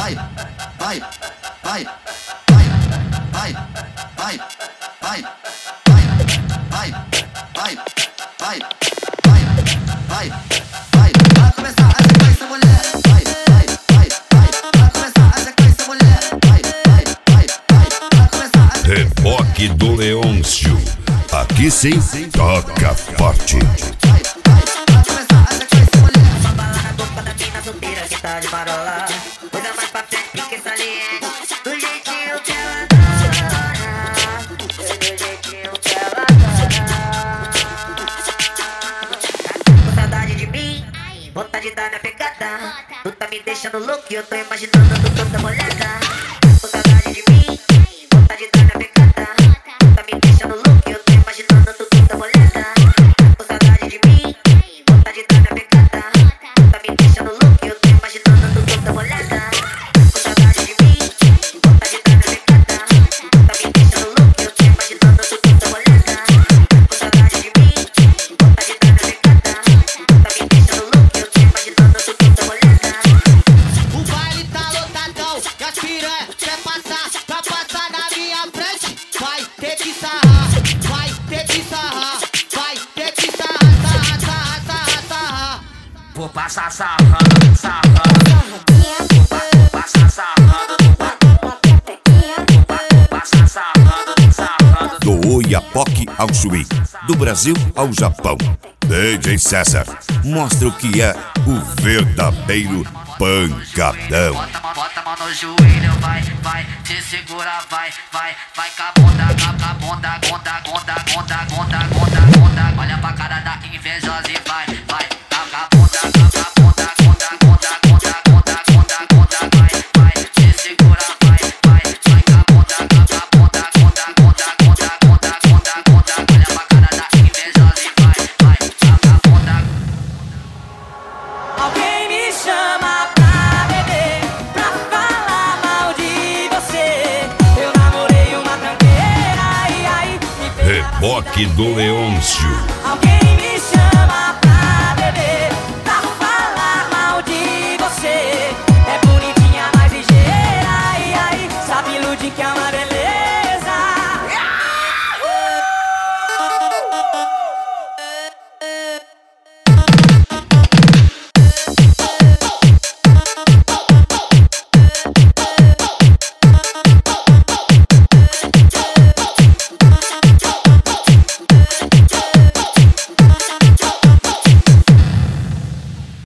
vai, vai, vai, vai, vai, vai, vai, vai, vai, vai, vai, vai começar a sequência, mulher. Vai, vai, vai, vai começar a sequência, mulher. Vai, vai, vai, vai começar a sequência. Reboque do Leôncio. Aqui sim, toca forte. Vai começar a sequência, mulher. Uma bala na boca da mina solteira que tá de marola. Coisa mais pra frente que saliente. Do jeitinho que ela adora. Do jeitinho que ela adora. Tá com saudade de mim? Vontade de dar minha pegada. Tu tá me deixando louco e eu tô imaginando tu toda molhada. Tá com saudade de mim? Vontade de dar minha pegada. Tu tá me deixando louco e eu tô imaginando tu toda molhada. Tá com saudade de mim? Vontade de dar minha pegada. Tu tá me deixando louco e eu tô imaginando tu toda molhada. Tá com saudade de mim? Vontade de dar minha pegada. Tu tá me deixando louco e eu tô imaginando tu toda molhada. Tá com saudade de mim? Vontade de dar minha pegada. Tu tá me deixando louco e eu tô imaginando tu toda molhada. O baile tá lotadão e as piranha quer passar pra passar na minha frente. Vai ter que sarrar, vai ter que sarrar, vai ter que sarrar, sarrar, sarrar, sarrar, sarrar. Vou passar sarrando, sarrando. Vou passar sarrando. Vou passar sarrando, sarrando. Do Oiapoque ao Chuí, do Brasil ao Japão. DJ César mostra o que é o verdadeiro pancadão. Bota a mão no joelho, vai, vai, te segura, vai, vai, vai com a bunda, gonda, gonda, gonda, gonda, gonda. Olha pra cara da invejosa e vai, vai, com a bunda, gonda, gonda, gonda, gonda, gonda, gonda, vai, vai, te segura, vai, vai, vai com a bunda, gonda, gonda, gonda, gonda, gonda, gonda. Olha pra cara da invejosa e vai, vai, com a bunda. Alguém me chama pra beber, pra falar mal de você. Eu namorei uma tranqueira e aí me fez. Reboque do Leôncio. Alguém me chama pra